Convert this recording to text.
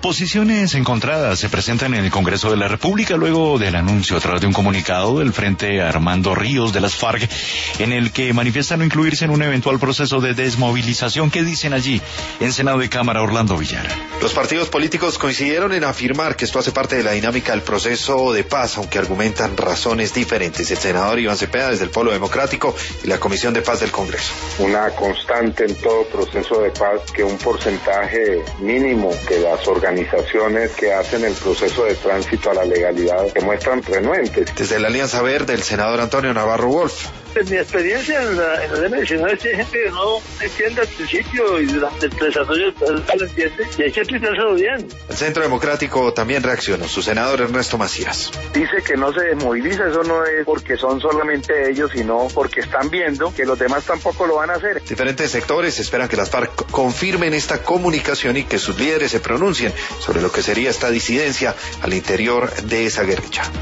Posiciones encontradas se presentan en el Congreso de la República luego del anuncio a través de un comunicado del Frente Armando Ríos de las FARC, en el que manifiesta no incluirse en un eventual proceso de desmovilización. ¿Qué dicen allí en Senado y Cámara, Orlando Villar? Los partidos políticos coincidieron en afirmar que esto hace parte de la dinámica del proceso de paz, aunque argumentan razones diferentes. El senador Iván Cepeda, desde el Polo Democrático, y la Comisión de Paz del Congreso. Una constante en todo proceso de paz, que un porcentaje mínimo que las organizaciones que hacen el proceso de tránsito a la legalidad se muestran renuentes. Desde la Alianza Verde, el senador Antonio Navarro Wolf. En mi experiencia en las elecciones hay gente que no entiende al principio y durante el desarrollo lo entiende, y hay que explicárselo bien. El Centro Democrático también reaccionó, su senador Ernesto Macías. Dice que no se desmoviliza, eso no es porque son solamente ellos, sino porque están viendo que los demás tampoco lo van a hacer. Diferentes sectores esperan que las FARC confirmen esta comunicación y que sus líderes se pronuncien sobre lo que sería esta disidencia al interior de esa guerrilla.